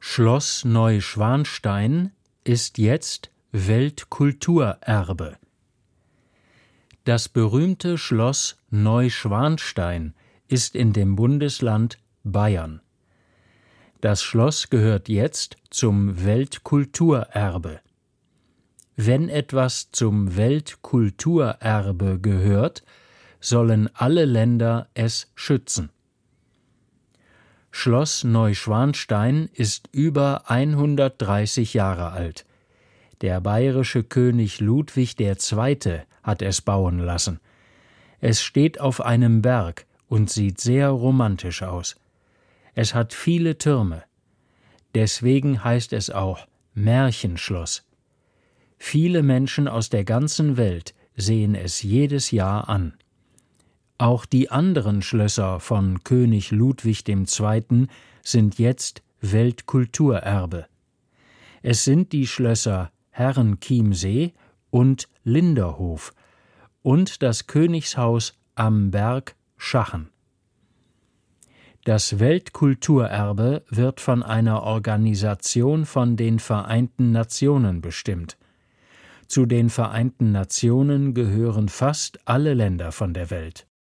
Schloss Neuschwanstein ist jetzt Weltkulturerbe. Das berühmte Schloss Neuschwanstein ist in dem Bundesland Bayern. Das Schloss gehört jetzt zum Weltkulturerbe. Wenn etwas zum Weltkulturerbe gehört, sollen alle Länder es schützen. Schloss Neuschwanstein ist über 130 Jahre alt. Der bayerische König Ludwig II. Hat es bauen lassen. Es steht auf einem Berg und sieht sehr romantisch aus. Es hat viele Türme. Deswegen heißt es auch Märchenschloss. Viele Menschen aus der ganzen Welt sehen es jedes Jahr an. Auch die anderen Schlösser von König Ludwig II. Sind jetzt Weltkulturerbe. Es sind die Schlösser Herrenchiemsee und Linderhof und das Königshaus am Berg Schachen. Das Weltkulturerbe wird von einer Organisation von den Vereinten Nationen bestimmt. Zu den Vereinten Nationen gehören fast alle Länder von der Welt.